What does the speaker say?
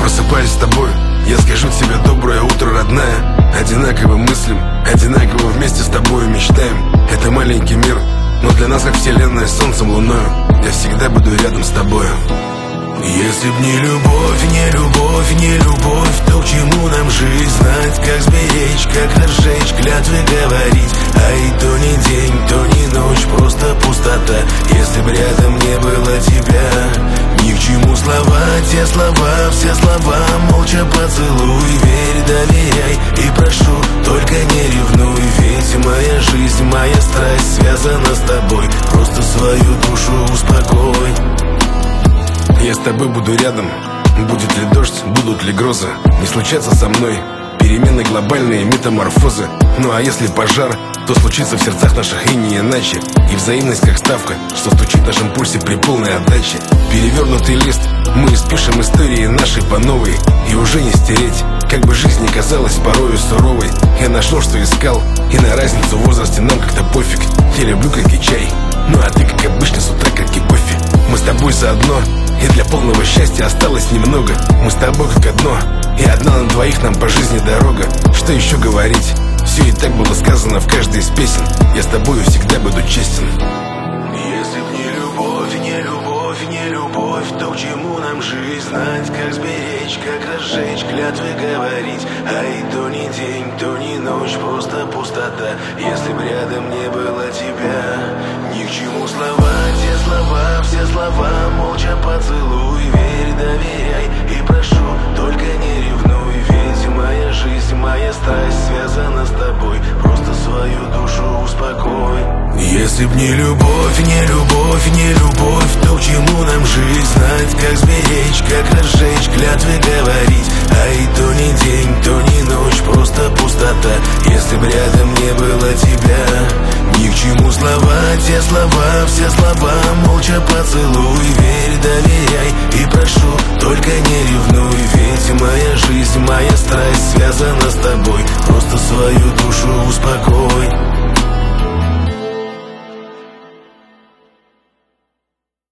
просыпаюсь с тобой, я скажу тебе доброе утро, родная. Одинаково мыслим, одинаково вместе с тобой мечтаем. Это маленький мир, но для нас как вселенная с солнцем, луною. Я всегда буду рядом с тобою. Если б не любовь, не любовь, не любовь, то к чему нам жить? Знать, как сберечь, как разжечь, клятвы говорить. А и то не день, то не ночь, просто пустота. Если б рядом не было тебя, ни к чему слова, те слова, все слова. Молча поцелуй, верь, доверяй и прошу, только не ревнуй. Ведь моя жизнь, моя страсть связана с тобой. Просто свою душу успокой. Я с тобой буду рядом. Будет ли дождь, будут ли грозы, не случатся со мной перемены глобальные, метаморфозы. Ну а если пожар, то случится в сердцах наших и не иначе. И взаимность как ставка, что стучит в нашем пульсе при полной отдаче. Перевернутый лист, мы испишем истории нашей по новой. И уже не стереть, как бы жизнь ни казалась порою суровой. Я нашел, что искал, и на разницу в возрасте нам как-то пофиг. Я люблю как и чай, ну а ты как обычно с утра как и кофе. Мы с тобой заодно, и для полного счастья осталось немного. Мы с тобой как одно, и одна на двоих нам по жизни дорога. Что еще говорить? Все и так было сказано в каждой из песен. Я с тобою всегда буду честен. Если б не любовь, не любовь, не любовь, то к чему нам жить? Знать, как сберечь, как разжечь, клятвы говорить. А и то не день, то не ночь, просто пустота. Если б рядом не было тебя, ни к чему слова, те слова, все слова. Молча поцелуй, верь, доверяй и прошу, только не ревнуй. Ведь моя жизнь, моя страсть связана с тобой. Просто свою душу успокой. Если б не любовь, не любовь, не любовь, то к чему нам жить? Знать, как сберечь, как разжечь, клятвы говорить. А и то не день, то не ночь, просто пустота. Если б рядом не было тебя, ни к чему слова, те слова, все слова. Молча поцелуй, верь, доверяй и прошу, только не ревнуй.